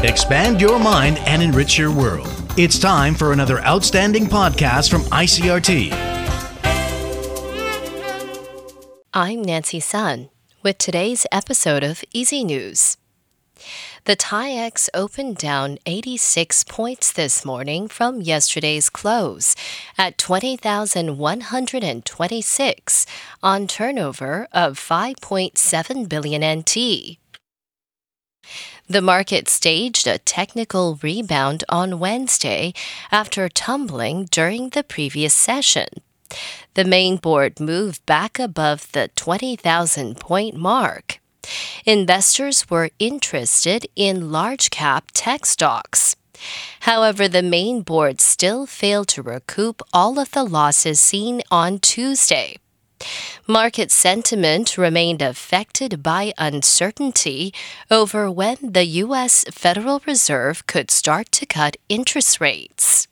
Expand your mind and enrich your world. It's time for another outstanding podcast from ICRT. I'm Nancy Sun with today's episode of Easy News. The TAIEX opened down 86 points this morning from yesterday's close at 20,126 on turnover of 5.7 billion NT. The market staged a technical rebound on Wednesday after tumbling during the previous session. The main board moved back above the 20,000-point mark. Investors were interested in large-cap tech stocks. However, the main board still failed to recoup all of the losses seen on Tuesday. Market sentiment remained affected by uncertainty over when the U.S. Federal Reserve could start to cut interest rates.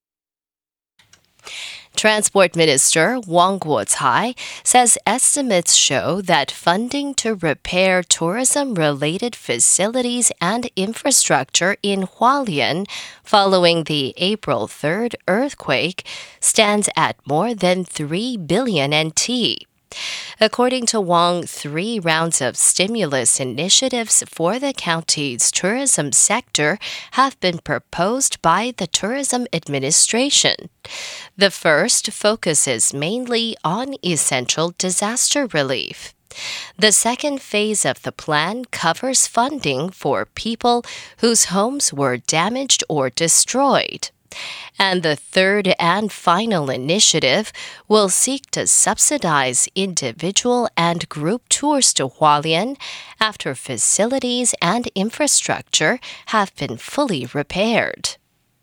Transport Minister Wang Guocai says estimates show that funding to repair tourism-related facilities and infrastructure in Hualien following the April 3rd earthquake stands at more than 3 billion NT. According to Wang, 3 rounds of stimulus initiatives for the county's tourism sector have been proposed by the Tourism Administration. The first focuses mainly on essential disaster relief. The second phase of the plan covers funding for people whose homes were damaged or destroyed. And the third and final initiative will seek to subsidize individual and group tours to Hualien after facilities and infrastructure have been fully repaired.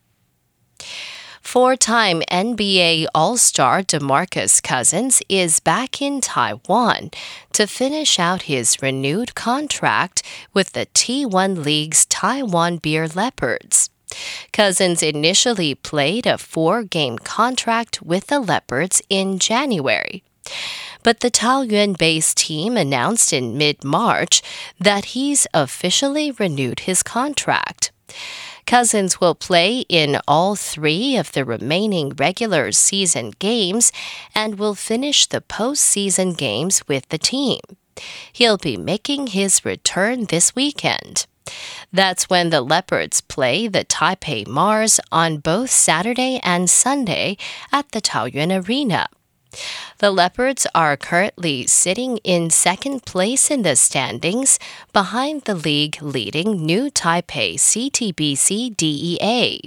4-time NBA All-Star DeMarcus Cousins is back in Taiwan to finish out his renewed contract with the T1 League's Taiwan Beer Leopards. Cousins initially played a 4-game contract with the Leopards in January. But the Taoyuan-based team announced in mid-March that he's officially renewed his contract. Cousins will play in all 3 of the remaining regular season games and will finish the postseason games with the team. He'll be making his return this weekend. That's when the Leopards play the Taipei Mars on both Saturday and Sunday at the Taoyuan Arena. The Leopards are currently sitting in second place in the standings behind the league-leading New Taipei CTBC DEA.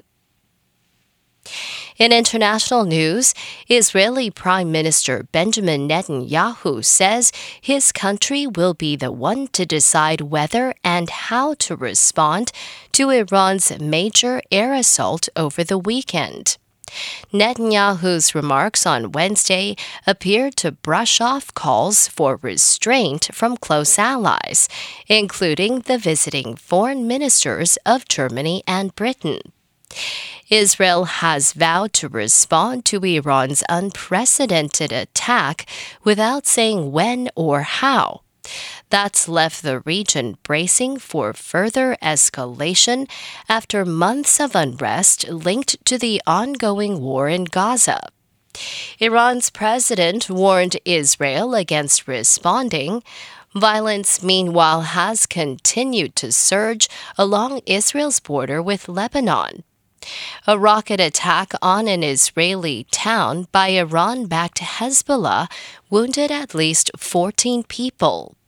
In international news, Israeli Prime Minister Benjamin Netanyahu says his country will be the one to decide whether and how to respond to Iran's major air assault over the weekend. Netanyahu's remarks on Wednesday appeared to brush off calls for restraint from close allies, including the visiting foreign ministers of Germany and Britain. Israel has vowed to respond to Iran's unprecedented attack without saying when or how. That's left the region bracing for further escalation after months of unrest linked to the ongoing war in Gaza. Iran's president warned Israel against responding. Violence, meanwhile, has continued to surge along Israel's border with Lebanon. A rocket attack on an Israeli town by Iran-backed Hezbollah wounded at least 14 people.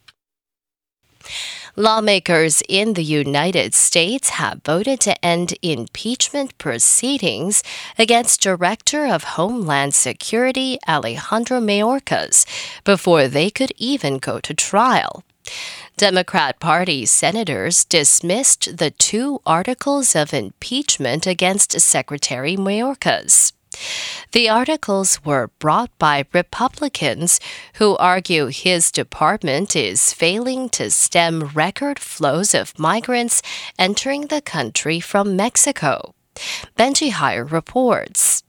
Lawmakers in the United States have voted to end impeachment proceedings against Director of Homeland Security Alejandro Mayorkas before they could even go to trial. Democrat Party senators dismissed the 2 articles of impeachment against Secretary Mayorkas. The articles were brought by Republicans who argue his department is failing to stem record flows of migrants entering the country from Mexico. Benji Heyer reports.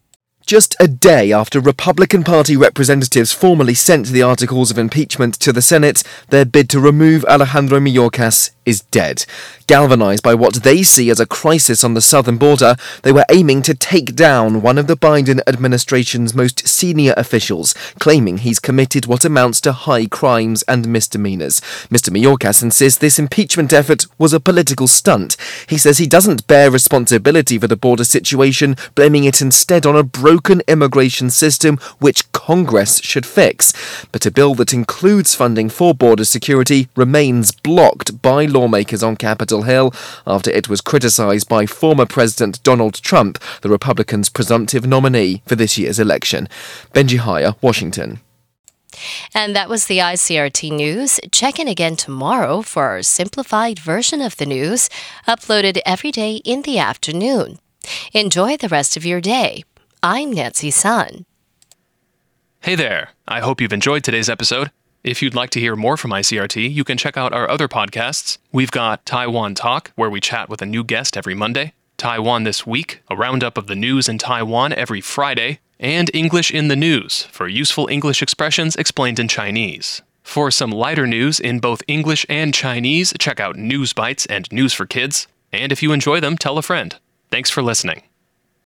Just a day after Republican Party representatives formally sent the articles of impeachment to the Senate, their bid to remove Alejandro Mayorkas is dead. Galvanized by what they see as a crisis on the southern border, they were aiming to take down one of the Biden administration's most senior officials, claiming he's committed what amounts to high crimes and misdemeanors. Mr. Mayorkas insists this impeachment effort was a political stunt. He says he doesn't bear responsibility for the border situation, blaming it instead on a broken immigration system which Congress should fix. But a bill that includes funding for border security remains blocked by lawmakers on Capitol Hill after it was criticised by former President Donald Trump, the Republicans' presumptive nominee for this year's election. Benji Haya, Washington. And that was the ICRT News. Check in again tomorrow for our simplified version of the news, uploaded every day in the afternoon. Enjoy the rest of your day. I'm Nancy Sun. Hey there. I hope you've enjoyed today's episode. If you'd like to hear more from ICRT, you can check out our other podcasts. We've got Taiwan Talk, where we chat with a new guest every Monday, Taiwan This Week, a roundup of the news in Taiwan every Friday, and English in the News, for useful English expressions explained in Chinese. For some lighter news in both English and Chinese, check out News Bites and News for Kids. And if you enjoy them, tell a friend. Thanks for listening.